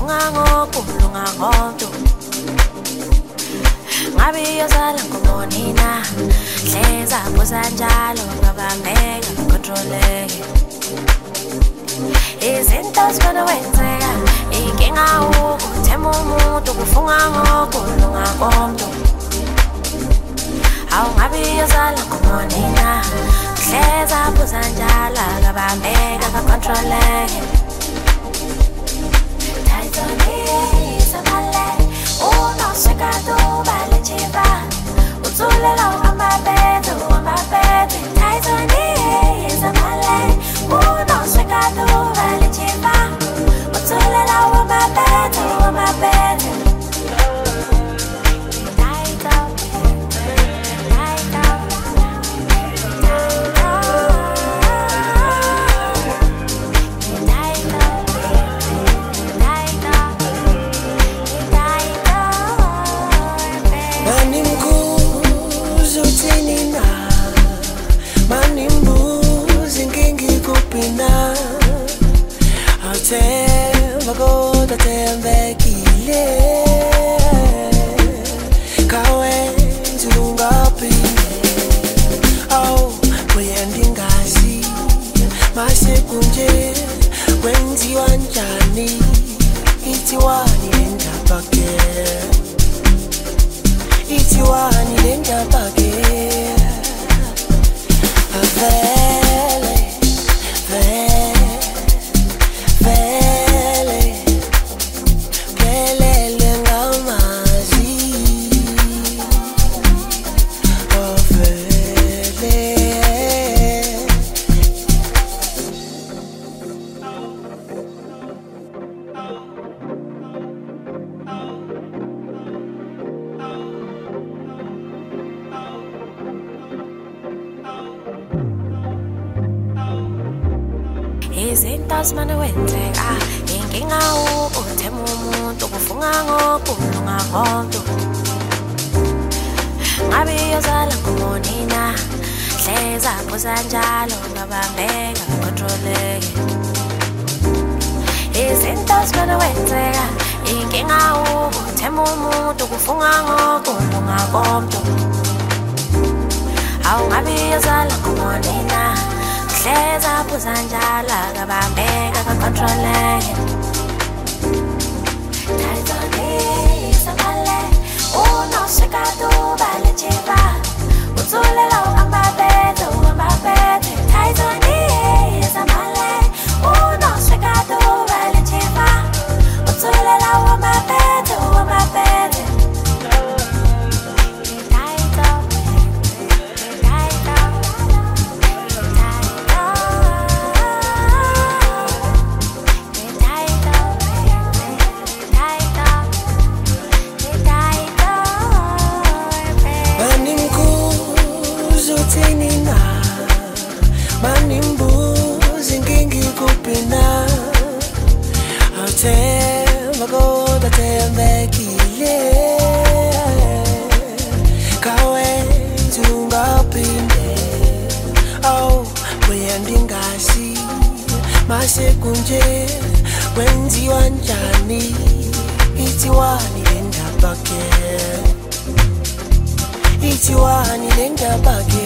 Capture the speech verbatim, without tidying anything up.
kufunga ngokulunga konke ngabe yozala ngobonina hleza kusanjalo ngabambeka controleke izinto zibona wenzeka inkinga ukuthema umuntu kufunga ngokulunga konke awu ngabe yozala ngobonina hleza kusanjalo ngabambeka controleke uno secado vale chiva uzulela amabete amabete taizoni izamale uno secado vale chiva uzulela amabete amabete Tema goda tembekile kawenzi ungapinde au kuyendingazi masekunje wenziwa njani itiwani lendabake itiwani lendabake avele vele izinto zimane wenzeka inkinga ukuthema umuntu kufunga ngokulunga konke ngabe yozala ngobonina hleza kusanjalo ngabambeka controleke izinto zimane wenzeka inkinga ukuthema umuntu kufunga ngokulunga konke awu ngabe yozala ngobonina hleza kusanjalo ngabambeka controleke taizoni izamale uno secado vale chiva uzulela amabete amabete taizoni izamale uno secado vale chiva uzulela amabete amabete manimbuzi ngingi kupina tema goda tembekile kawenzi ungapinde au kuyendingazi masekunje wenziwa njani itiwani lendabake itiwani lendabake